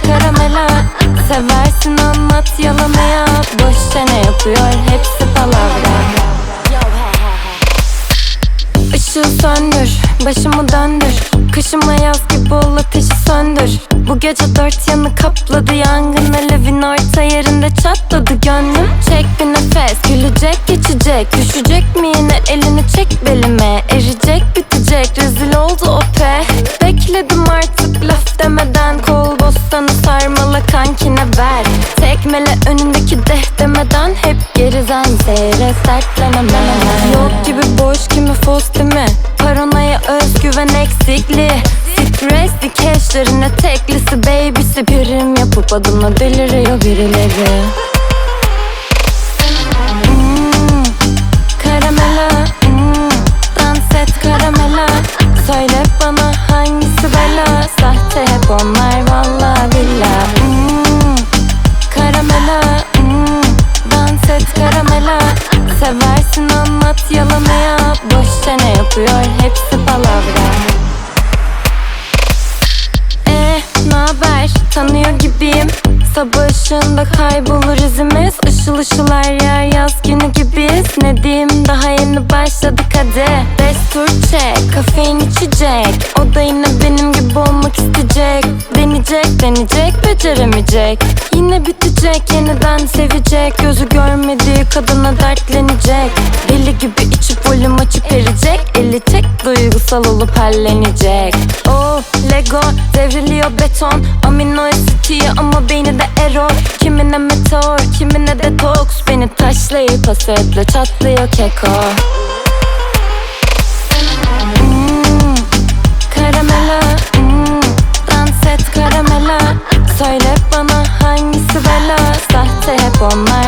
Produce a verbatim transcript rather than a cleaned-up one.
karamela. Seversin anlat yalanı yap. Boşça ne yapıyor hepsi palavra. Işığı söndür, başımı döndür. Kışıma yaz gibi ol, ateşi söndür. Bu gece dört yanı kapladı yangın. Alevin orta yerinde çatladı gönlüm. Çek bir nefes, gülecek geçecek. Düşecek mi yine elini çek belime. Erecek bitecek, rezil oldu o pe. Bekledim artık laf demeden. Kol bostanı sarmala kankine ver. Tekmele önündeki deh demeden. Hep geriden seyret dertlenemem. Yok gibi boş kimi fos değil mi? Paranoya özgüven eksikliği. Stresli keşlerine teklisi babysi. Prim yapıp adımla deliriyor birileri. hmm, Karamela, hmm, dans et karamela. Söyle bana hangisi bela? Sahte hep onlar vallahi billah. hmm, Karamela, hmm, dans et karamela. Seversin anlat yalanı yap. Boşça ne yapıyor hepsi palavra. Eh naber, tanıyor gibiyim. Sabah ışığında kaybolur izimiz. Işıl ışıl her yer yaz günü gibiyiz. Ne diyeyim daha yeni başladık hadi. Destur çek, kafein içecek. O da yine benim gibi olmak isteyecek. Deneyecek deneyecek beceremeyecek. Yine bitecek yeniden sevecek. Gözü görmediği kadına dertlenecek. Deli gibi içip volüm açıp erecek. Eli tek duygusal olup hallenecek. Oh Lego devriliyor beton. Amino asitiyor ama beyni de error. Kimine meteor kimine detoks. Beni taşlayıp hasetle çatlıyor keko. hmm, Karamela, hmm, dans et karamela. Söyle bana hangisi bela? Sahte hep onlar